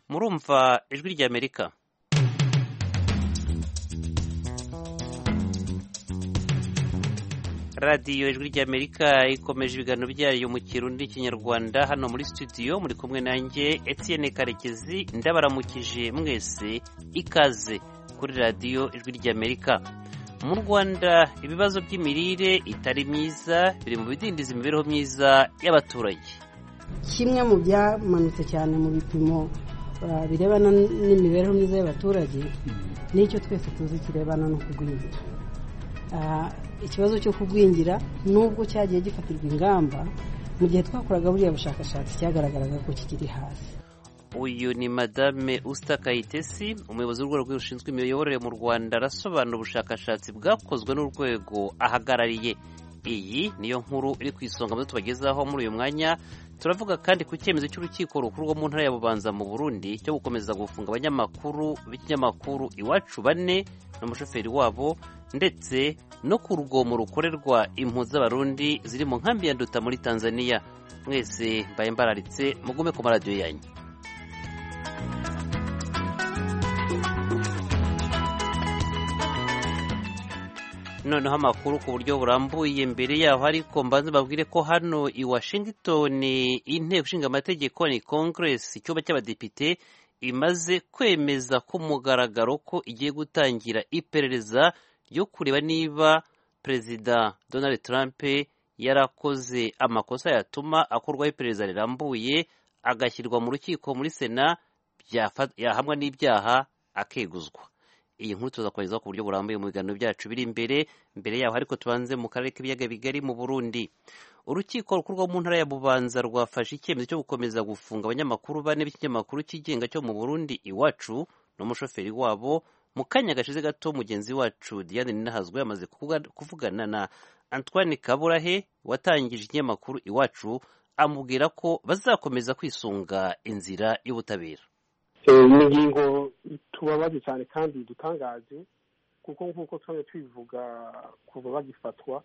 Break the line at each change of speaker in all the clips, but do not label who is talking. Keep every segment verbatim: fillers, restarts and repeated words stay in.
murumva ijwi ry'Amerika. radiyo ijwi ry'Amerika ikomeje ibiganiro byayo mu Kirundi n'Ikinyarwanda. Hano muri studio muri kumwe nanjye Etienne Karekezi, ndabaramukije mwese, ikaze kuri radiyo ijwi ry'Amerika. Mu Rwanda ibibazo by'imirire itari myiza biri mu bidindiza imibereho myiza y'abaturage.
Kimwe mu byamanutse cyane mu bipimo uh, birebana n'imibereho myiza y'abaturage n'icyo twese tuzi kirebana no kugwingira. Uh, ikibazo cyo kugwingira nubwo cyagiye gifatirwa ingamba, mu gihe twakoraga buriya bushakashatsi cyagaragaraga ko kikiri hasi.
Uyu ni Madame Usta Kayitesi, umuyobozi w'urwego rushinzwe imiyoborere mu Rwanda, arasobanura ubushakashatsi bwakozwe n'urwego ahagarariye. Iyi niyo nkuru iri ku isonga mu tubagezaho muri uyu mwanya. Turavuga kandi ku cyemezo cy'urukiko rukuru rwo mu ntara ya Bubanza mu Burundi cyo gukomeza gufunga abanyamakuru b'ikinyamakuru Iwacu bane n'umushoferi wabo, ndetse no ku rugomo rukorerwa impunzi z'abarundi ziri mu nkambi ya Nduta muri Tanzania. Mwese mbaye mbararitse mugume ku maradiyo yanyu. Noneho amakuru ku buryo burambuye. Mbere yaho ariko mbanze babwire ko hano i Washington inteko ishinga amategeko ni Congress, icyumba cy'abadepite, imaze kwemeza ku mugaragaro ko igiye gutangira iperereza ryo kureba niba Perezida Donald Trump yarakoze amakosa yatuma akorwaho iperereza rirambuye agashyirwa mu rukiko muri Sena, yahamwa n'ibyaha akeguzwa. Iyi nkuru tuzakomeza ku buryo burambuye mu biganiro byacu biri imbere. Mbere yaho ariko tubanze mu karere k'ibiyaga bigari mu Burundi. Urukiko rukuru rwo mu ntara ya Bubanza rwafashe icyemezo cyo gukomeza gufunga abanyamakuru bane b'ikinyamakuru cyigenga cyo mu Burundi Iwacu n'umushoferi wabo. Mu kanya gashize gato mugenzi wacu Diane Ninahazwe yamaze kuvugana na Antoine Kaburahe watangije ikinyamakuru Iwacu, amubwira ko bazakomeza kwisunga inzira y'ubutabera.
Iyi ngingo tubabaje cyane kandi dutangaje, kuko nk'uko twari twivuga kuva bagifatwa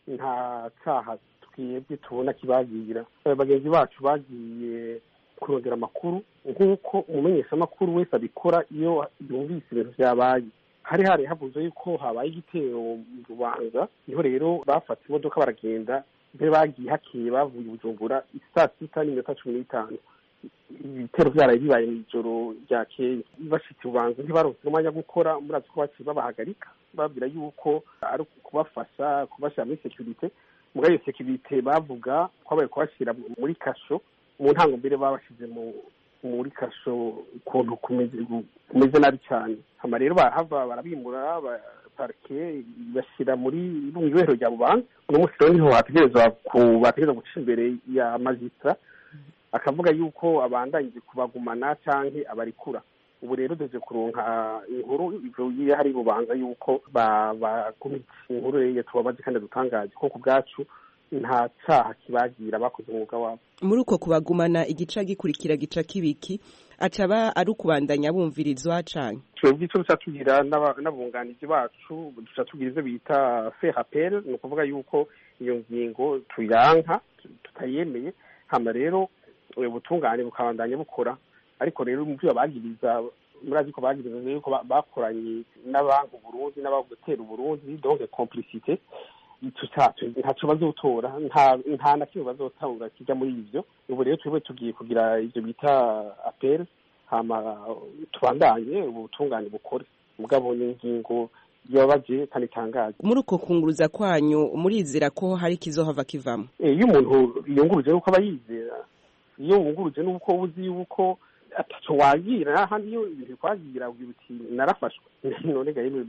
nta cyaha twebwe tubona kibagira. Bagenzi bacu bagiye kurondera amakuru nk'uko umumenyeshamakuru wese abikora iyo yumvise ibintu byabaye. Hari hari havuze yuko habaye igitero mu Bubanza, niho rero bafata imodoka baragenda, mbere bagiye hakiye bavuye Bujumbura saa sita n'iminota cumi n'itanu. Ibitero byaraye bibaye mu ijoro ryakeye. Bashitse Bubanza ntibaronse umwanya wo gukora, murazi ko baciye babahagarika babwira yuko ari kubafasha kubashyira muri security. Muga iyo security bavuga ko babaye kubashyira muri kasho. Mu ntango mbere babashize mu muri kasho ukuntu kumeze kumeze nabi cyane. Hama rero bahava barabimura parke bashyira muri rungwero rya Bubanza. Uno munsi rero niho hategerezwa kubategeza guca imbere ya magistrat akavuga yuko abandanyije kubagumana canke abarikura. Ubu rero duze kuronka inkuru ivyo hari Bubanza yuko bagumitse. Inkuru rero tubabaze kandi dutangaje ko ku bwacu nta cyaha kibagira bakoze umwuga wabo.
Muri uko kubagumana igica gikurikira gica kibiki acaba ari ukubandanya bumvirizwa cane.
Twebwe icyo duca tugira n'abunganizi bacu duca tugira ivyo bita faire appel, ni ukuvuga yuko iyo ngingo tuyanka tutayemeye. Hama rero ubutungane bukabandanya bukora, ariko rero mu byo bagiriza murazi ko bagiriza yuko bakoranye n'abantu Burundi n'abagutera Burundi, donc complicité. Icyo cyacu ntacyo bazotora, nta nta na kimwe bazotanga kijya muri ivyo. Ubu rero twebwe tugiye kugira ivyo bita appel, hama tubandanye ubutungane bukore. Mugabo n'ingingo yabaje kandi tangaje. Muri
uko kunguruza kwanyu murizera ko hari kizohava kivamo?
Eh, iyo umuntu yunguruje uko abayizera, iyo wunguruje nuko uzi yuko ataco wagira, handi iyo ibintu kwagira uti narafashwe none gaye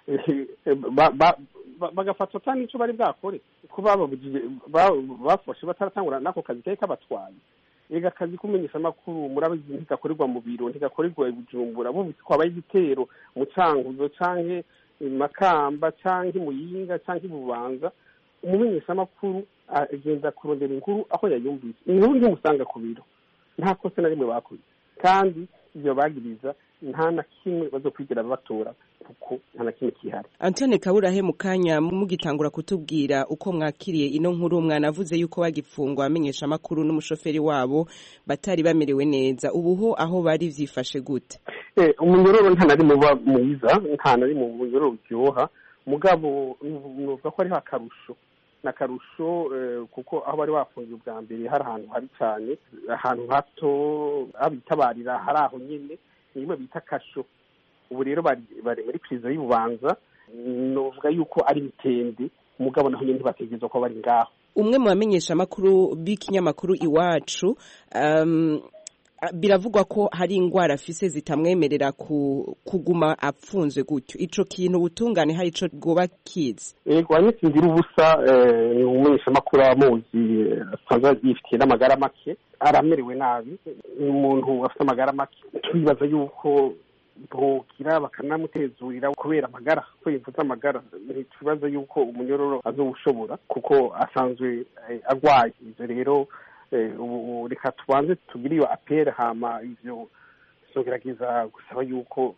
bagafatwa cyane icyo bari bwakore kuba bafashe bataratangura nako kazi kari kabatwaye. Ega kazi kumenyesha amakuru murabizi ntigakorerwa mu biro, ntigakorerwa i Bujumbura, bumvise ko abaye igitero mu Cankuzo canke Makamba canke Muyinga canke Bubanza. Umumenyesha amakuru agenda kurondera inkuru aho yayumvise, inkuru ntimusanga ku biro, nta kosa na rimwe bakoze, kandi ibyo bagiriza nta na kimwe bazokwigira batora. kuko nta na kimwe kihari.
Antoine Kaburahe, mu kanya mugitangura kutubwira uko mwakiriye ino nkuru, mwanavuze yuko bagifungwa amenyesha makuru n'umushoferi wabo batari bamerewe neza, ubuho aho bari vyifashe gute?
Eh, umunyororo nta nari muba mwiza, nta nari mu munyororo byoha, mugabo nuvuga ko ari hakarusho nakarusho uh, kuko aho bari bafungiye ubwa mbere hari ahantu hari cyane, ahantu hato abitabarira hari aho nyene nimwe bita kasho. Ubu rero bari bari muri prison y'Ububanza, novuga yuko ari mitende, mugabo naho nyene bategezwa ko bari ngaho.
Umwe mu bamenyesha makuru b'ikinyamakuru Iwacu, um, biravugwa ko hari ingwara afise zitamwemerera ku, kuguma apfunzwe gutyo. Ico kintu ubutungane hari ico goba kids?
Ego anyitsingira ubusa ni umumenyesha makuru amuzi asanzwe yifitiye n'amagara make, aramerewe nabi. Umuntu afite amagara make twibaza yuko bokira bakanamutezurira kubera amagara, ko yivuza amagara. Twibaza yuko umunyororo azobushobora kuko asanzwe agwaye. Ivyo rero ubu reka tubanze tugire iyo apere, hama ivyo sogerageza gusaba yuko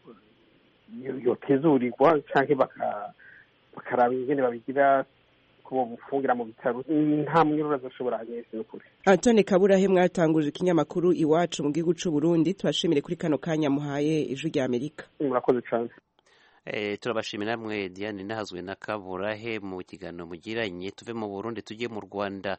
yotezurirwa canke bakaraba ingene babigira kubo bufungira mu bitaro. Nta munyororo azoshobora anyese n'ukuri.
Antoine Kaburahe, mwatanguje ikinyamakuru Iwacu mu gihugu c'u Burundi, tubashimire kuri kano kanya muhaye ijwi rya Amerika.
Murakoze cyane.
Eh, turabashimira mwe Diane Nahazwe na Kaburahe mu kiganiro mugiranye. Tuve mu Burundi tujye mu Rwanda.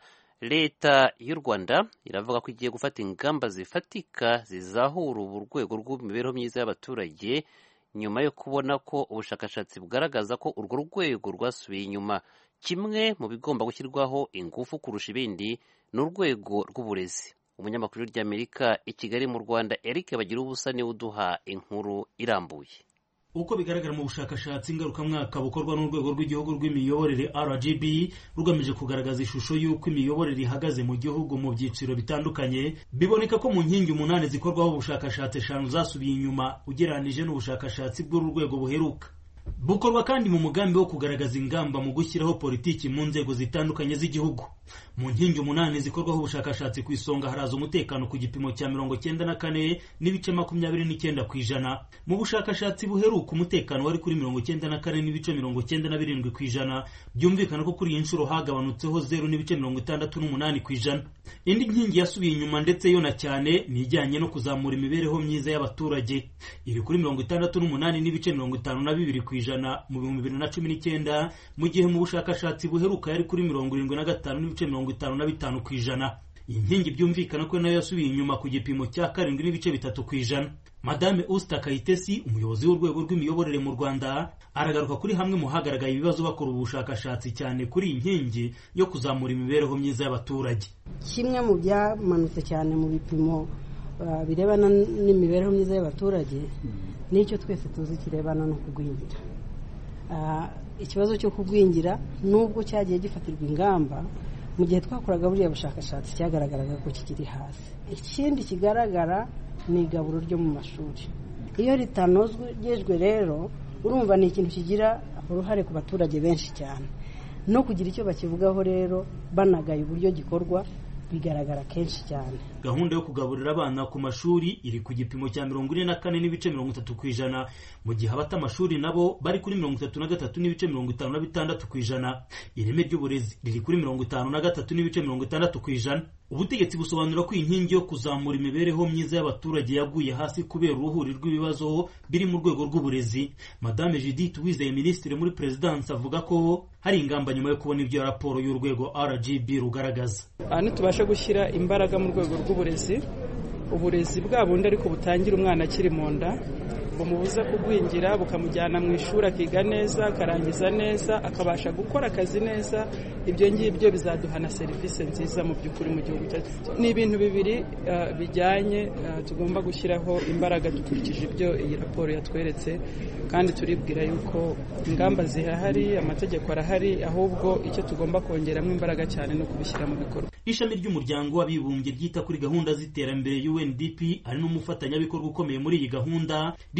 Leta y'u Rwanda iravuga ko igiye gufata ingamba zifatika zizahura urwego rw'imibereho myiza y'abaturage nyuma yo kubona ko ubushakashatsi bugaragaza ko urwo rwego rwasubiye inyuma. Kimwe mu bigomba gushyirwaho ingufu kurusha ibindi ni urwego rw'uburezi. Umunyamakuru ry'Amerika i Kigali mu Rwanda Eric Bagirubusa niwe uduha inkuru irambuye.
Uko bigaragara mu bushakashatsi ngarukamwaka bukorwa n'urwego rw'igihugu rw'imiyoborere R G B rugamije kugaragaza ishusho y'uko imiyoborere ihagaze mu gihugu mu byiciro bitandukanye, biboneka ko mu nkingi umunani zikorwaho ubushakashatsi eshanu zasubiye inyuma ugereranije n'ubushakashatsi bw'uru rwego buheruka. Bukorwa kandi mu mugambi wo kugaragaza ingamba mu gushyiraho politiki mu nzego zitandukanye z'igihugu. Mu nkingi umunani zikorwaho ubushakashatsi ku isonga haraza umutekano ku gipimo cya mirongo cyenda na kane n'ibice makumyabiri n'icyenda ku ijana. Mu bushakashatsi buheruka umutekano wari kuri mirongo cyenda na kane n'ibice mirongo cyenda na birindwi ku ijana, byumvikana ko kuri iyi nshuro hagabanutseho zero n'ibice mirongo itandatu n'umunani ku ijana. Indi nkingi yasubiye inyuma ndetse yo na cyane ni ijyanye no kuzamura imibereho myiza y'abaturage. Iri kuri mirongo itandatu n'umunani n'ibice mirongo itanu na bibiri ku ijana mu bihumbi bibiri na cumi n'icyenda, mu gihe mu bushakashatsi buheruka yari kuri mirongo irindwi na gatanu n'ibice mirongo itanu na bitanu ku ijana. Iyi nkingi byumvikana ko nayo yasubiye inyuma ku gipimo cya karindwi n'ibice bitatu ku ijana. Madame Usta Kayitesi, umuyobozi w'urwego rw'imiyoborere mu Rwanda, aragaruka kuri hamwe mu hagaragaye ibibazo bakora ubushakashatsi cyane kuri iyi nkingi yo kuzamura imibereho myiza y'abaturage.
Kimwe mu byamanutse cyane mu bipimo uh, birebana n'imibereho myiza y'abaturage n'icyo twese tuzi kirebana no kugwingira. Uh, ikibazo cyo kugwingira nubwo cyagiye gifatirwa ingamba, mu gihe twakoraga buriya bushakashatsi cyagaragaraga ko kikiri hasi. Ikindi kigaragara ni igaburo ryo mu mashuri. Iyo ritanozwe gejwe rero urumva ni ikintu kigira uruhare ku baturage benshi cyane, no kugira icyo bakivugaho rero banagaye uburyo gikorwa bigaragara kenshi cyane.
Gahunda yo kugaburira abana ku mashuri iri ku gipimo cya mirongo ine na kane n'ibice mirongo itatu ku ijana, mu gihe abata amashuri nabo bari kuri mirongo itatu na gatatu n'ibice mirongo itanu na bitandatu ku ijana. Ireme ry'uburezi riri kuri mirongo itanu na gatatu n'ibice mirongo itandatu ku ijana. Ubutegetsi busobanura ko inkingi yo kuzamura imibereho myiza y'abaturage yaguye hasi kubera uruhuri rw'ibibazo biri mu rwego rw'uburezi. Madame Judith Uwizeye, minisitiri muri Presidence, avuga ko hari ingamba nyuma yo kubona ibyo raporo y'urwego R G B rugaragaza.
Aha tubasha gushyira imbaraga mu rwego rw'uburezi, uburezi bwa bundi ariko butangira umwana akiri mu nda, bumubuza kugwingira, bukamujyana mu ishuri akiga neza, akarangiza neza, akabasha gukora akazi neza. Ibyo ngibyo bizaduha na serivisi nziza mu by'ukuri mu gihugu cyacu. Ni ibintu bibiri uh, bijyanye uh, tugomba gushyiraho imbaraga dukurikije ibyo iyi raporo yatweretse, kandi turibwira yuko ingamba zihahari, amategeko arahari, ahubwo icyo tugomba kongeramo imbaraga cyane no kubishyira mu bikorwa.
Ishami ry'umuryango w'abibumbye ryita kuri gahunda z'iterambere U N D P ari n'umufatanyabikorwa ukomeye muri iyi gahunda,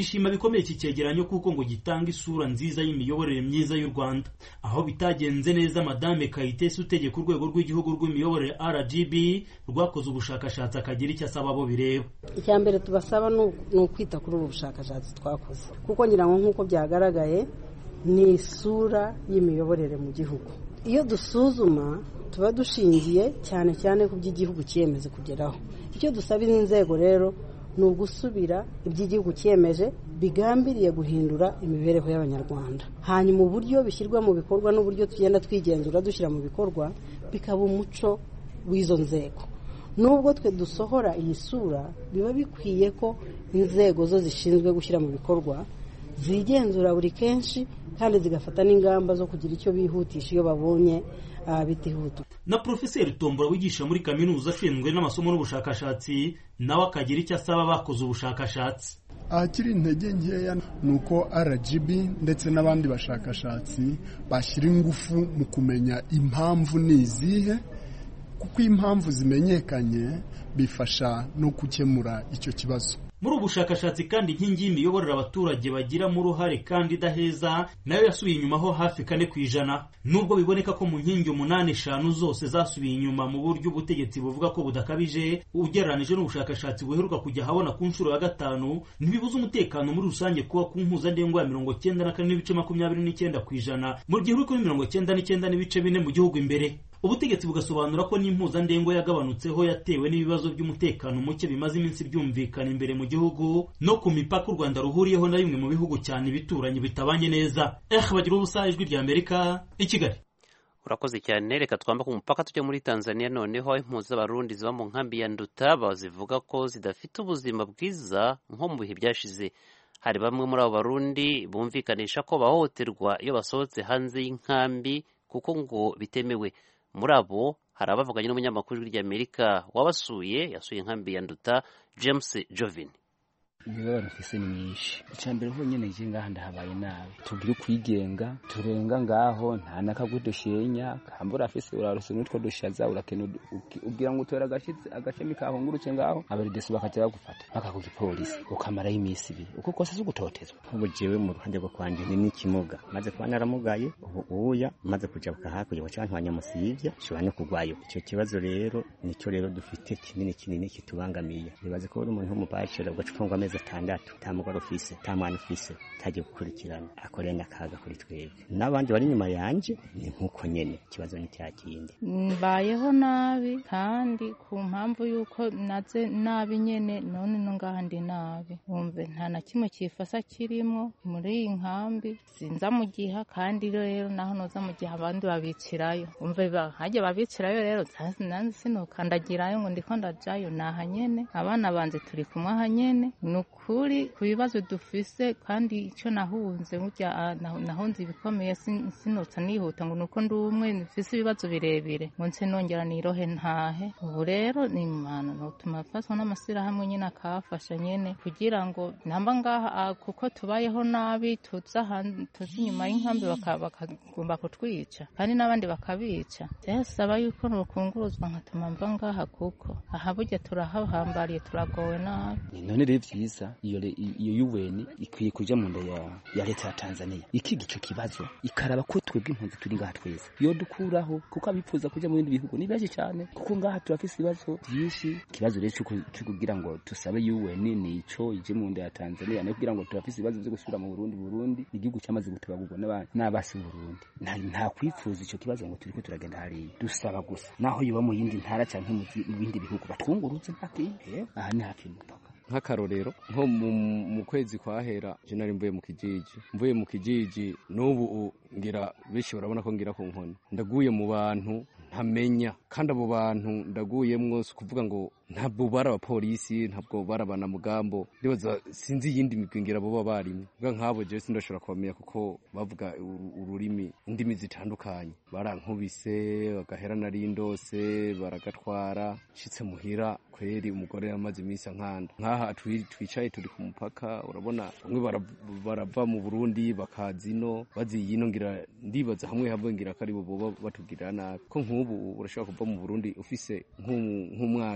gishima bikomeye iki cyegeranyo kuko ngo gitanga isura nziza y'imiyoborere myiza y'u Rwanda. Aho bitagenze neza, Madame Kayitesi utegeka urwego rw'igihugu rw'imiyoborere R G B rwakoze ubushakashatsi akagira icyo asaba abo bireba.
Icya mbere tubasaba ni ukwita kuri ubu bushakashatsi twakoze, kuko ngira ngo nk'uko byagaragaye ni isura y'imiyoborere mu gihugu. Iyo dusuzuma tuba dushingiye cyane cyane ku by'igihugu cyemeze kugeraho. Icyo dusaba izi nzego rero ni ugusubira iby'igihugu cyemeje bigambiriye guhindura imibereho y'Abanyarwanda, hanyuma uburyo bishyirwa mu bikorwa n'uburyo tugenda twigenzura dushyira mu bikorwa bikaba umuco w'izo nzego. Nubwo twe dusohora iyi sura, biba bikwiye ko inzego zo zishinzwe gushyira mu bikorwa zigenzura buri kenshi kandi zigafata n'ingamba zo kugira icyo bihutisha iyo babonye bitihuta.
Na Profeseri Tombora wigisha muri kaminuza ashinzwe n'amasomo n'ubushakashatsi nawe akagira icyo asaba bakoze ubushakashatsi.
Ahakiri intege nkeya ni uko R G B ndetse n'abandi bashakashatsi bashyira ingufu mu kumenya impamvu ni izihe, kuko impamvu zimenyekanye bifasha no gukemura icyo kibazo.
Muri ubushakashatsi kandi inkingi y'imiyoborere abaturage bagiramo uruhare kandi idaheza nayo yasubiye inyuma ho hafi kane ku ijana. Nubwo biboneka ko mu nkingi umunani eshanu zose zasubiye inyuma mu buryo ubutegetsi buvuga ko budakabije, ugereranije n'ubushakashatsi buheruka kujya habona ku nshuro ya gatanu, ntibibuza umutekano muri rusange kuba ku mpuzandengo ya mirongo cyenda na kane n'ibice makumyabiri n'icyenda ku ijana mu gihe uri kuri mirongo cyenda n'icyenda n'ibice bine mu gihugu imbere. Ubutegetsi bugasobanura ko n'impuzandengo yagabanutseho yatewe n'ibibazo by'umutekano muke bimaze iminsi byumvikana imbere mu gihugu no ku mipaka u Rwanda ruhuriyeho na bimwe mu bihugu cyane bituranye bitabanye neza. Eh bagira ubusa ijwi rya Amerika i Kigali.
Urakoze cyane. Reka twamba ku mupaka tujya muri Tanzania noneho impuzu z'abarundi ziba mu nkambi ya Nduta bazivuga ko zidafite ubuzima bwiza nko mu bihe byashize. Hari bamwe muri abo barundi bumvikanisha ko bahohoterwa iyo basohotse hanze y'inkambi kuko ngo bitemewe. Muri abo hari abavuganye n'umunyamakuru w'Amerika wabasuye yasuye inkambi ya Nduta James Jovin.
Imibabaro mfise ni myinshi. Icambere ho nyene je ngaha ndahabaye nabi. Tugira kwigenga, turenga ngaho nta nakagudoshenya, kambura afise urarose n'utwo dushaza urakene ugira ngo utera agashitse agashemi kahungurutse ngaho. Abarideso bakaja bagufata. Bakakuga ipolisi ukamara y'imisi ibiri. Uko kose zugutotezwa.
Ubu jewe mu ruhande rwo kwanje ni n'ikimuga. Maze kuba naramugaye ubuya maze kuja hakurya cyangwa nyamusivya shobora no kugwayo. Ico kibazo rero nico rero dufite kinini kinini kitubangamiye. Nibaze ko uri umuntu w'umubashira ugacufungwa atandatu tamugara ofisi tamwana ofisi taje gukurikirana akorenya kaga kuri twebwe nabandi bari nyuma yanje ni nkuko nyene kibazo ni cyakindi
mbayeho nabi kandi ku mpamvu yuko naze nabi nyene none no ngahandi nabi umve nta na kimwe kifasa kirimo muri inkambi sinza mu giha kandi rero naho noza mu giha abandi babicirayo umve haje babicirayo rero nanze sinokandagirayo ngo ndiko ndajayo naha nyene abana banje turi kumwe aha nyene nukuri ku bibazo dufise kandi icyo nahunze burya nahunze ibikomeye sinotsa nihuta ngo nuko ndi umwe nfise ibibazo birebire ngo nse nongera nirohe ntahe ubu rero ni imana notuma faswa n'amashyirahamwe nyine akafasha nyene kugira ngo namba ngaha kuko tubayeho nabi tuza tuzi inyuma y'inkambi bakagomba kutwica kandi n'abandi bakabica byasaba yuko nokunguruzwa nkatuma mva ngaha kuko aha burya turahahambariye turagowe nabi
none rero vyiza iyo iyo U N ikwiye kuja mu nda ya ya leta ya Tanzania ikiga ico kibazo ikaraba ko twebwe impunzi turi ngaha twese yo dukuraho kuko abipfuza kuja mu bindi bihugu ni benshi cyane kuko ngaha turafise ibibazo byinshi kibazo rero cyo kugira ngo tusabe U N nico ije mu nda ya Tanzania no kugira ngo turafise ibibazo byo gusubira mu Burundi Burundi igihugu cyamaze gutebagurwa n'abandi n'abasi mu Burundi nta nta kwipfuza ico kibazo ngo turiko turagenda hari dusaba gusa naho yoba mu yindi ntara canke mu bindi bihugu batwungurutse mpaki aha ni hafi y'umupaka
nk'akarorero nko mu kwezi kwahera je nari mvuye mu kijiji mvuye mu kijiji n'ubu ngira bishi barabona ko ngira ku nkoni ndaguye mu bantu ntamenya kandi abo bantu ndaguyemwo kuvuga ngo ntabwo bara abapolisi ntabwo barabana mugambo ndibaza sinzi yindi migwingira bo babarimo bwa nkabo je sindashobora kubamenya kuko bavuga ururimi indimi zitandukanye barankubise bagahera nari ndose baragatwara shitse muhira kweri umugore yamaze imisi nkanda nkaha twicaye turi ku mupaka urabona bamwe barava mu Burundi bakazino baziyino ngira ndibaza hamwe hamwe ngira kari bo batubwira nabi ko nk'ubu urashobora kuva mu Burundi ufise nk'umwasi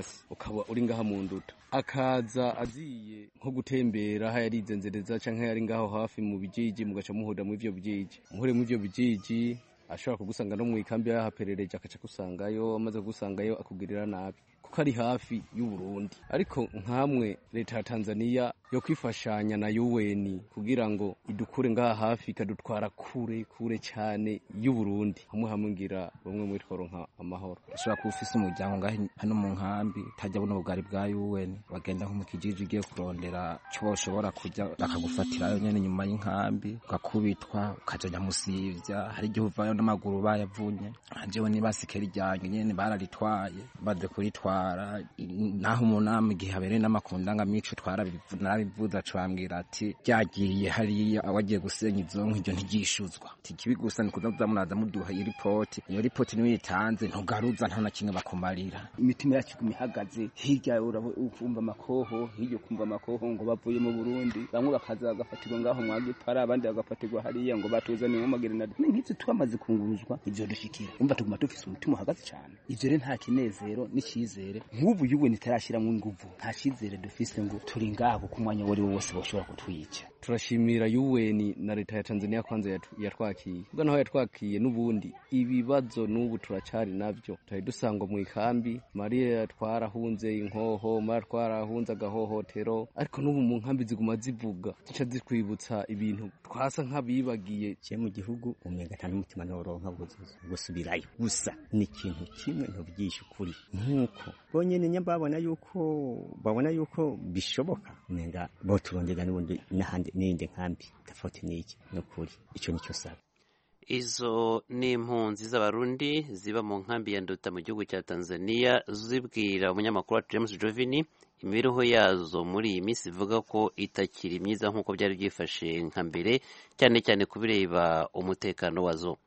ukaba uri ngaha mu nduta akaza aziye nko gutembera aho yarizenzereza canke yari ngaho hafi mu bijiji mugaca muhoda mu ivyo bijiji muhure mu ivyo bijiji ashobora kugusanga no mu ikambi yahaperereje akaca kusangayo amaze kugusangayo akugirira nabi kuko ari hafi y'u Burundi ariko nkamwe leta ya Tanzania yo kwifashanya na U N kugira ngo idukure ngaha hafi kadutwara kure kure cyane y'u Burundi hamwe hamwe ngira bamwe muri tworonka amahoro
ashobora kuba ufise umuryango ngaho hano mu nkambi tajya buno bugari bwa U N bagenda nko mu kijiji ugiye kurondera cyo ushobora kujya bakagufatirayo nyene nyuma y'inkambi ukakubitwa ukajya musivya hari igihe uvayo n'amaguru bayavunye jewe nibasikeri ryange nyene bararitwaye baze kuritwara naho umunama igihe habereye n'amakundanga mico twarabivuna bivuza cwambwira ati byagiye hariya awagiye gusenya izonko iryo ntigishuzwa tikibi gusa nikuza munaza muduha iyi report iyo report niyo yitanze ntugaruza nta na kimwe bakumarira imitima yacu kumihagaze hirya urumva makoho hirya kumva makoho ngo bavuye mu Burundi bamwe bakaza bagafatirwa ngaho mwagipara abandi bagafatirwa hariya ngo batuzaniye mu magerinade nk'itsi twamaze kunguruzwa ivyo dushikira umva tuguma dufise umutima uhagaze cyane ivyo rero nta kinezero n'ikizere nk'ubu yuwe nitarashiramo inguvu nta cyizere dufise ngo turi ngaho ku mwanya wari wose bashobora kutwica
turashimira U N na leta ya Tanzania kwanza yatwakiye ubwo naho yatwakiye n'ubundi ibibazo n'ubu turacari navyo tari dusangwa mu ikambi Maria twarahunze inkoho Maria twarahunze agahohotero ariko n'ubu mu nkambi ziguma zivuga zica zikwibutsa ibintu twasa nk'abibagiye
cye mu gihugu umenga cyane umutima n'oronka gusubirayo gusa ni ikintu kimwe no byisha kuri nkuko bonyene nyambabona yuko babona yuko bishoboka umenga bo turongera n'ubundi n'ahandi n'indi nkambi tafoti niki no kuri ico nicyo saba
izo ni impunzi z'abarundi ziba mu nkambi ya Nduta mu gihugu cya Tanzania zibwira umunyamakuru wa James Jovini imibereho yazo muri iyi minsi ivuga ko itakiri myiza nk'uko byari byifashe nka mbere cyane cyane kubireba umutekano wazo.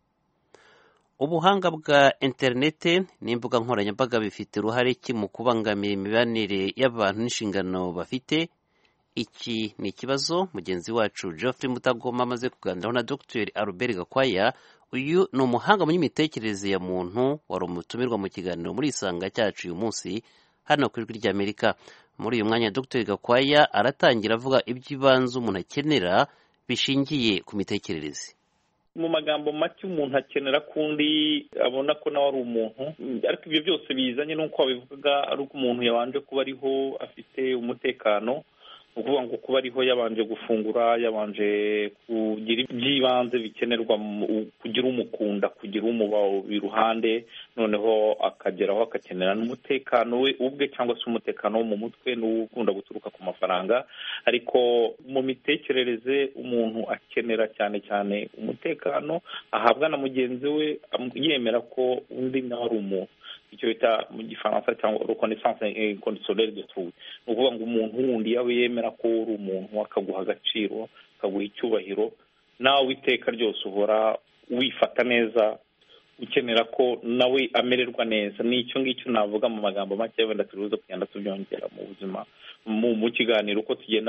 Ubuhanga bwa interinete n'imbuga nkoranyambaga bifite uruhare ki mu kubangamira imibanire y'abantu n'inshingano bafite? Iki ni ikibazo mugenzi wacu Geoffrey Mutagoma amaze kuganiraho na Doctor Albert Gakwaya. Uyu ni umuhanga mu myimitekerereze ya muntu wari umutumirwa mu kiganiro muri isanga cyacu uyu munsi hano ku ijwi ry'Amerika. Muri uyu mwanya Doctor Gakwaya aratangira avuga iby'ibanze umuntu akenera bishingiye ku mitekerereze.
Mu magambo make umuntu akenera kundi abona ko nawe ari umuntu, ariko ibyo byose bizanye n'uko abivuga ari uko umuntu yabanje kuba ariho afite umutekano, ukuvuga ngo kuba ariho yabanje gufungura, yabanje kugira iby'ibanze bikenerwa, kugira umukunda, kugira umuba iruhande, noneho akageraho akakenera n'umutekano we ubwe cyangwa se umutekano wo mu mutwe n'ukunda guturuka ku mafaranga. Ariko mu mitekerereze umuntu akenera cyane cyane umutekano ahabwa na mugenzi we, yemera ko undi nawe ari umuntu, icyo bita mu gifaransa cyangwa reconnaissance inconditionnelle de trou. Ni ukuvuga ngo umuntu wundi yawe yemera ko uri umuntu, akaguha agaciro, akaguha icyubahiro, nawe iteka ryose uhora wifata neza, ukenera ko nawe amererwa neza. Ni icyo ngicyo navuga mu magambo make, wenda turuza kugenda tubyongera mu buzima mu kiganiro uko tugenda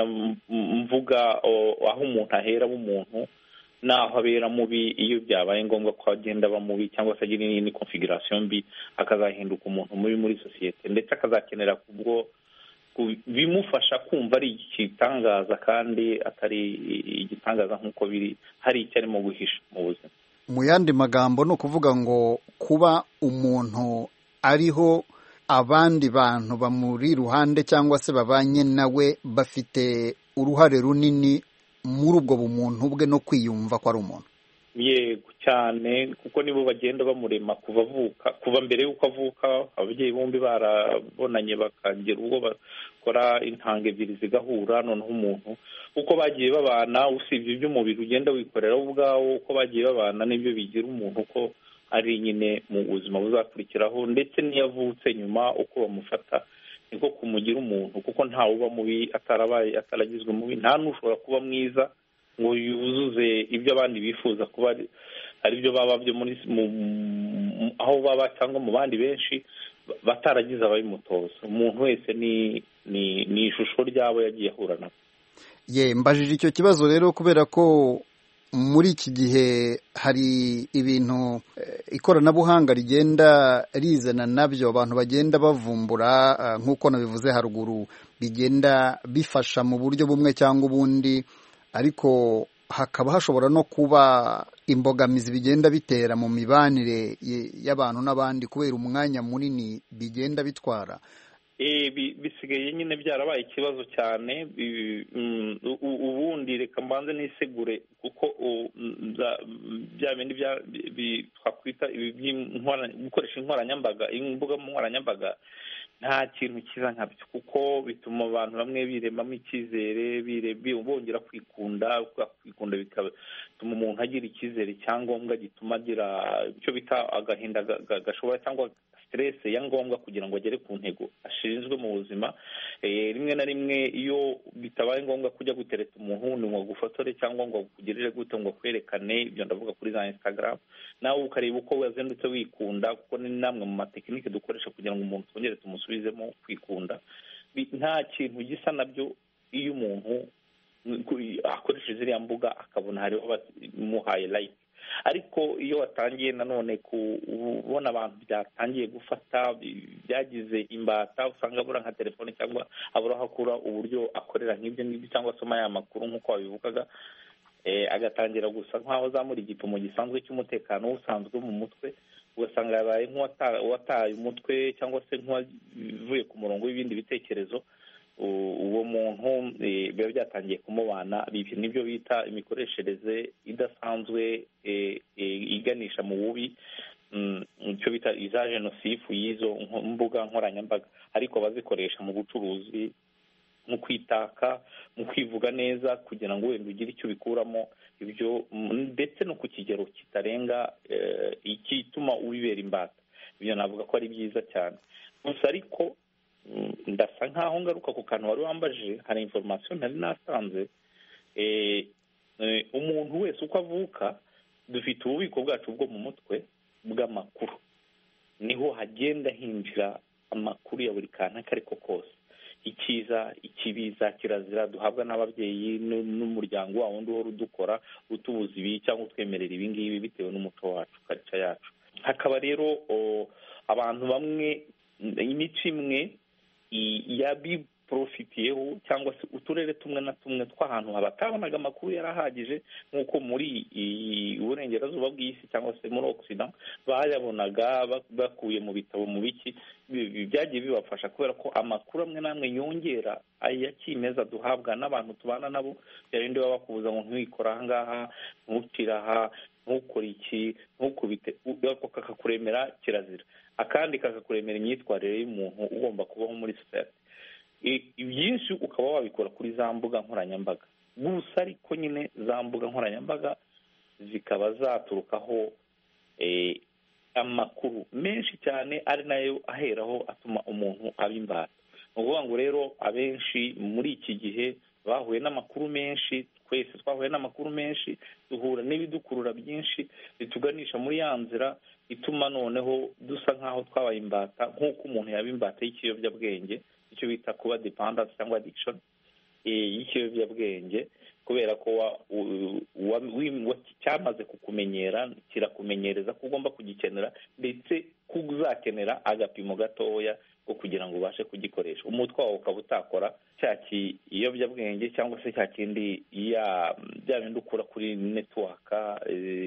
mvuga aho umuntu ahera w'umuntu naho abera mubi, iyo byabaye ngombwa ko agenda aba mubi cyangwa se agira n'indi configuration mbi akazahinduka umuntu mubi muri sosiyete, ndetse akazakenera kubwo bimufasha kumva ari igitangaza kandi atari igitangaza nk'uko biri hari icyo arimo guhisha mu buzima.
Mu yandi magambo ni ukuvuga ngo kuba umuntu ariho abandi bantu bamuri ruhande cyangwa se babanye nawe bafite uruhare runini muri ubwo bumuntu bwe no kwiyumva ko ari umuntu.
Yego cyane, kuko nibo bagenda bamurema kuva avuka, kuva mbere y'uko avuka ababyeyi bombi barabonanye bakagira ubwo bakora intanga ebyiri zigahura, noneho umuntu uko bagiye babana, usibye iby'umubiri ugenda wikorera ubwawo, uko bagiye babana n'ibyo bigira umuntu ko ari nyine mu buzima buzakurikiraho, ndetse n'iyo avutse nyuma uko bamufata niko kumugira umuntu, kuko ntawe uba mubi atarabaye ataragizwe mubi, nta n'ushobora kuba mwiza ngo yuzuze ibyo abandi bifuza kuba ari byo baba byo muri aho baba cyangwa mu bandi benshi bataragize ababimutoza. Umuntu wese ni ni ni ishusho ryabo yagiye ahura nabo.
Ye mbajije icyo kibazo rero kubera ko muri iki gihe hari ibintu ikoranabuhanga rigenda rizana nabyo abantu bagenda bavumbura nk'uko nabivuze haruguru bigenda bifasha mu buryo bumwe cyangwa ubundi, ariko hakaba hashobora no kuba imbogamizi bigenda bitera mu mibanire y'abantu n'abandi kubera umwanya munini bigenda bitwara.
bisigaye nyine byarabaye ikibazo cyane. Ubundi reka mbanze nisegure kuko bya bindi twakwita gukoresha inkoranyambaga, imbuga nkoranyambaga nta kintu kiza nkabyo, kuko bituma abantu bamwe biremamo icyizere, bongera kwikunda. Kwikunda bigatuma umuntu agira icyizere cyangombwa gituma agira icyo bita agahinda gashobora cyangwa stress ya ngombwa kugira ngo agere ku ntego ashinzwe mu buzima. Rimwe na rimwe iyo bitabaye ngombwa kujya gutereta umuntu ngo gufotore cyangwa ngo kugirire gute ngo kwerekane, ibyo ndavuga kuri za Instagram, nawe ukareba uko wazendutse wikunda, kuko ni namwe mu matekinike dukoresha kugira ngo umuntu twongere tumusubizemo kwikunda. Nta kintu gisa nabyo iyo umuntu akoresheje ziriya mbuga akabona hariho bamuhaye like. Ariko iyo watangiye nanone kubona abantu byatangiye gufata byagize imbata, usanga abura nka telefone cyangwa abura aho akura uburyo akorera nk'ibyo ngibyo cyangwa asoma ya makuru nk'uko wabivugaga, agatangira gusa nk'aho azamura igipimo gisanzwe cy'umutekano usanzwe mu mutwe, ugasanga yabaye nk'uwataye umutwe cyangwa se nk'uwavuye ku murongo w'ibindi bitekerezo. Uwo muntu biba byatangiye kumubana. Ibi nibyo bita imikoreshereze idasanzwe iganisha mu bubi, icyo bita iza genosifu y'izo mbuga nkoranyambaga, ariko bazikoresha mu bucuruzi, mu kwitaka, mu kwivuga neza kugira ngo wenda ugire icyo ubikuramo, ibyo ndetse no ku kigero kitarenga igituma ubibera imbata. Ibyo navuga ko ari byiza cyane. Gusa ariko ndasa nkaho ngaruka ku kantu wari wambaje, hari information ntari nasanze. Umuntu wese uko avuka dufite ububiko bwacu bwo mu mutwe bw'amakuru, niho hagenda hinjira amakuru ya buri kantu ako ariko kose, icyiza ikibiza kirazira duhabwa n'ababyeyi n'umuryango wa wundi uhora udukora utubuza ibi cyangwa utwemerera ibi ngibi bitewe n'umuco wacu, culture yacu. Hakaba rero abantu bamwe imico imwe yabiprofitiyeho, cyangwa se uturere tumwe na tumwe tw'ahantu batabonaga amakuru yarahagije, nk'uko muri uburengerazuba bw'isi cyangwa se muri Occident bayabonaga bakuye mu bitabo mu biki, byagiye bibafasha kubera ko amakuru amwe n'amwe yongera aya kimeza duhabwa n'abantu tubana nabo. Yarindi baba bakubuza ngo ntiwikora aha ngaha, ntukira aha, ntukore iki, ntukubite, kakakuremera kirazira, akandi kakakuremera imyitwarire y'umuntu ugomba kubaho muri society. Ibyinshi ukaba wabikora kuri za mbuga nkoranyambaga. Gusa ariko nyine za mbuga nkoranyambaga zikaba zaturukaho amakuru menshi cyane, ari nayo aheraho atuma umuntu aba imbata. Ni ukuvuga ngo rero abenshi muri iki gihe bahuye n'amakuru menshi, twese twahuye n'amakuru menshi, duhura n'ibidukurura byinshi bituganisha muri ya nzira ituma noneho dusa nk'aho twabaye imbata, nk'uko umuntu yaba imbata y'ikiyobyabwenge, icyo bita kuba dependence cyangwa addiction y'ikiyobyabwenge, kubera ko cyamaze kukumenyera, kirakumenyereza ko ugomba kugikenera, ndetse ko uzakenera agapimo gatoya ko kugira ngo ubashe kugikoresha. Umutwe wawe ukaba utakora cya kiyobyabwenge cyangwa se cya kindi bya bindi ukura kuri network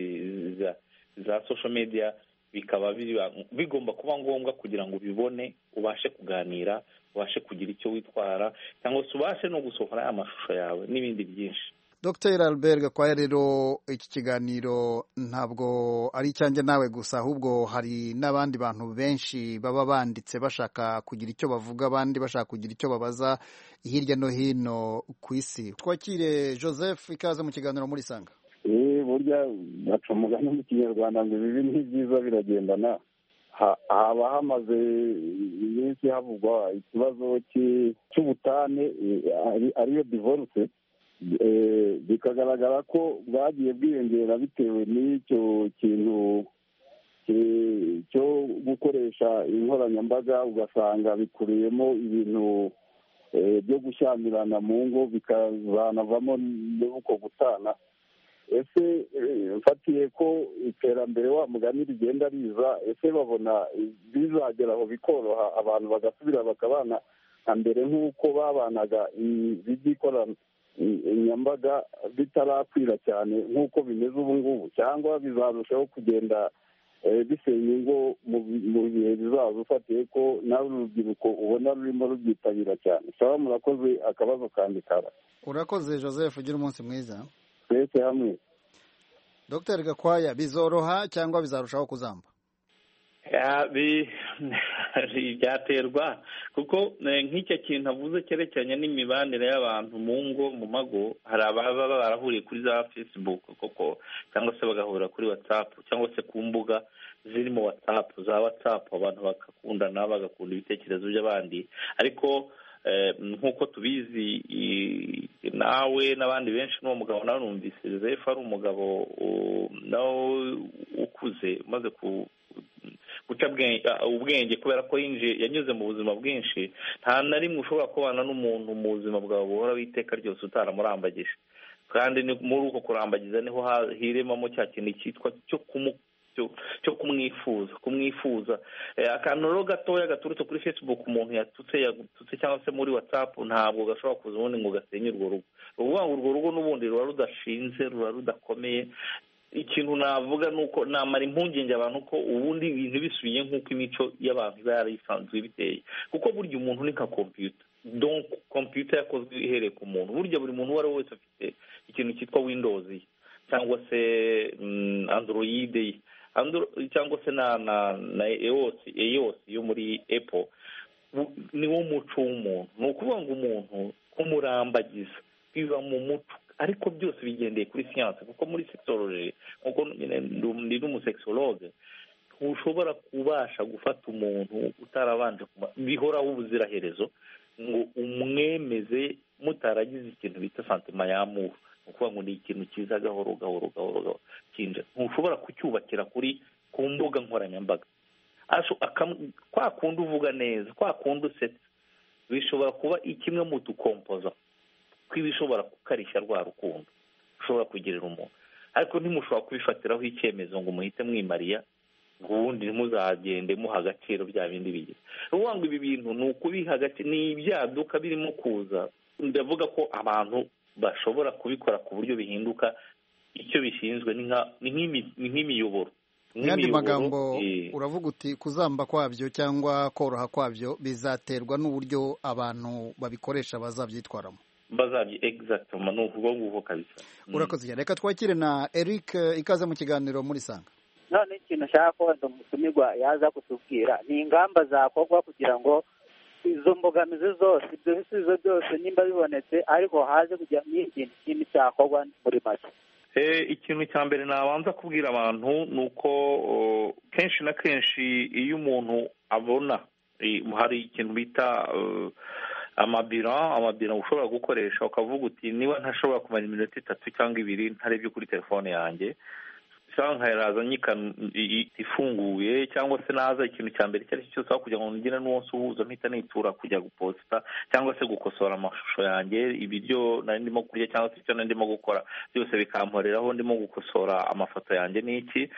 za social media, bikaba bigomba kuba ngombwa kugira ngo ubibone, ubashe kuganira, ubashe kugira icyo witwara, cyangwa se ubashe no gusohora amashusho yawe n'ibindi byinshi.
Doctor Albert Gakwaya, rero iki kiganiro ntabwo ari icyanjye nawe gusa, ahubwo hari n'abandi bantu benshi baba banditse bashaka kugira icyo bavuga, abandi bashaka kugira icyo babaza hirya no hino ku isi. Twakire Joseph, ikaze mu kiganiro muri Sanga.
Eh, burya baca umugani mu Kinyarwanda ngo ibi ni byiza biragendana. Haba hamaze iminsi havugwa ikibazo cy'ubutane ariyo divorce, bikagaragara ko bwagiye bwiyongera bitewe n'icyo kintu cyo gukoresha inkoranyambaga, ugasanga bikuriyemo ibintu byo gushyamirana mu ngo, bikazanavamo n'uko gutana. ese mfatiye ko iterambere wa mugani rigenda riza, ese babona bizagera aho bikoroha abantu bagasubira bakabana nka mbere nk'uko babanaga by'ikorana inyambaga bitarakwira cyane nk'uko bimeze ubu ngubu, cyangwa bizarushaho kugenda bisenya ingo mu bihe bizaza, ufatiye ko nawe urubyiruko ubona rurimo rubyitabira cyane. Saba murakoze, akabazo kandikara.
Urakoze Joseph, ugira umunsi mwiza.
Twese hamwe.
Dr Gakwaya, bizoroha cyangwa bizarushaho kuzamba?
byaterwa, kuko nk'icyo kintu avuze cyerekeranye n'imibanire y'abantu mu ngo mu mago, hari ababa barahuriye kuri za Facebook koko, cyangwa se bagahura kuri WhatsApp, cyangwa se ku mbuga zirimo WhatsApp za WhatsApp, abantu bagakundana bagakunda ibitekerezo by'abandi. Ariko nk'uko tubizi nawe n'abandi benshi, n'uwo mugabo nawe numvise Joseph ari umugabo nawe ukuze umaze ku guca ubwenge, kubera ko yanyuze mu buzima bwinshi. Nta na rimwe ushobora kubana n'umuntu mu buzima bwawe buhora w'iteka ryose utaramurambagije, kandi muri uko kurambagiza niho hiremamo cya kintu cyitwa cyo kumu cyo kumwifuza kumwifuza akantu rero gatoya gaturutse kuri Facebook umuntu yatutse yagututse cyangwa se muri WhatsApp ntabwo gashobora kuza ubundi ngo gasenye urwo rugo. Uvuga ngo urwo rugo n'ubundi ruba rudashinze, ruba rudakomeye. Ikintu navuga nuko namara impungenge abantu ko ubundi ibintu bisubiye nk'uko imico y'abantu iba yarisanzwe biteye, kuko burya umuntu ni nka computer. Donc computer yakozwe ihereye ku muntu. Burya buri muntu uwo ari we wese afite ikintu cyitwa Windows cyangwa se Android cyangwa se na na na iOS iOS yo muri Apple. Ni wo muco w'umuntu. Ni ukuvuga ngo umuntu kumurambagiza biba mu muco, ariko byose bigendeye kuri siyanse, kuko muri sexology nkuko ndi n'umusexologue ntushobora kubasha gufata umuntu utarabanje bihoraho ubuziraherezo ngo umwemeze mutaragize ikintu bita santima y'amour. Ukuvuga ngo ni ikintu kiza gahoro gahoro gahoro kinje, ntushobora kucyubakira kuri ku mbuga nkoranyambaga. Kwa kundi uvuga neza, kwa kundi usetse, bishobora kuba ikimwe mu dukompoza kw'ibishobora kukarisha rwa rukundo ushobora kugirira umuntu, ariko ntimushobora kubifatiraho icyemezo ngo muhite mwimariya ngo ubundi ntimuzagende muha agaciro bya bindi bigira. Uvuga ngo ibi bintu ni ukubiha agaciro, ni ibyaduka birimo kuza. Ndavuga ko abantu bashobora kubikora ku buryo bihinduka icyo bishinzwe ni nk'imiyoboro.
Mu yandi magambo uravuga uti kuzamba kwabyo cyangwa koroha kwabyo bizaterwa n'uburyo abantu babikoresha bazabyitwaramo.
Bazabye exactement no kuvuga ngo kabisa.
Urakoze cyane. Reka twakire na Eric, ikaze mu kiganiro muri Sanga.
None ikintu nshaka ko umutumirwa yaza kutubwira ni ingamba zakorwa kugira ngo izo mbogamizi zose, ibyo bisubizo byose nimba bibonetse ariko haje kujya n'ikindi kintu cyakorwa muri make.
Ikintu cya mbere nabanza kubwira abantu ni uko kenshi na kenshi iyo umuntu abona hari ikintu bita amabira amabira ushobora gukoresha ukavuga uti niba ntashobora kumara iminota itatu cyangwa ibiri ntarebye kuri telefone yanjye, cyangwa yaraza ifunguye, cyangwa se naza ikintu cya mbere icyo ari cyo cyose aho kugira ngo ngire n'uwo nsuhuza mpita nitura kujya guposita cyangwa se gukosora amashusho yanjye, ibiryo nari ndimo kurya cyangwa se icyo nari ndimo gukora byose bikamporeraho ndimo gukosora amafoto yanjye n'iki,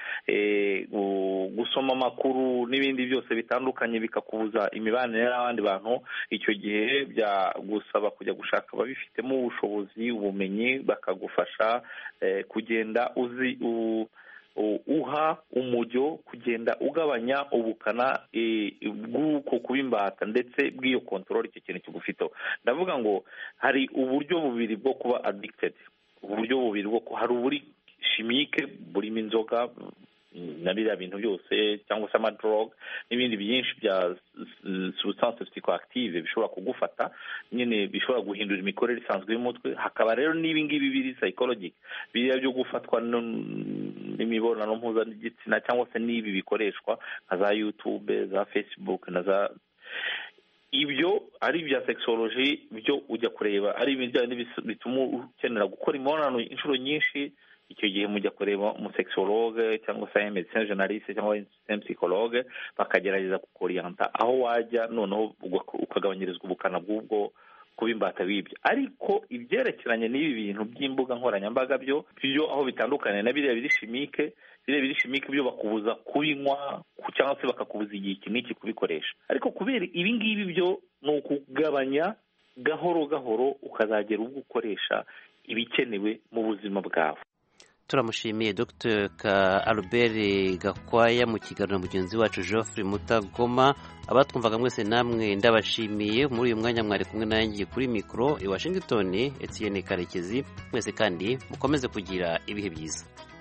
gusoma amakuru n'ibindi byose bitandukanye bikakubuza imibanire n'abandi bantu. Icyo gihe byagusaba kujya gushaka ababifitemo ubushobozi, ubumenyi, bakagufasha kugenda uzi uha umujyo, kugenda ugabanya ubukana bw'uko kuba imbata ndetse bw'iyo kontorori icyo kintu kigufiteho. Ndavuga ngo hari uburyo bubiri bwo kuba addicted, uburyo bubiri bwo hari uburi chimique burimo inzoga na biriya bintu byose cyangwa se amadrogue n'ibindi byinshi bya substance psychoactive bishobora kugufata nyine, bishobora guhindura imikorere isanzwe y'umutwe. Hakaba rero n'ibi ngibi biri psychologic, biriya byo gufatwa n'imibonano mpuzabitsina cyangwa se n'ibi bikoreshwa nka za YouTube, za Facebook na za ibyo ari ibya sexology byo ujya kureba ari ibintu bituma ukenera gukora imibonano inshuro nyinshi. Icyo gihe mujya kureba umusexologue cyangwa se medecin generaliste cyangwa psychologue, bakagerageza kukoriyanta aho wajya noneho ukagabanyirizwa ubukana bw'ubwo kuba imbata b'ibyo. Ariko ibyerekeranye n'ibi bintu by'imbuga nkoranyambaga byo byo aho bitandukanye na biriya biri chimique, biriya biri chimique byo bakubuza kubinywa cyangwa se bakakubuza igihe iki n'iki kubikoresha. Ariko kubera ibi ngibi byo ni ukugabanya gahoro gahoro ukazagera ubwo ukoresha ibikenewe mu buzima bwawe.
Turamushimiye Dr Albert Gakwaya mu kiganiro mugenzi wacu Geoffrey Mutagoma. Abatwumvaga mwese namwe ndabashimiye. Muri uyu mwanya mwari kumwe nanjye kuri mikoro i Washington, Etienne Karekezi. Mwese kandi mukomeze kugira ibihe byiza.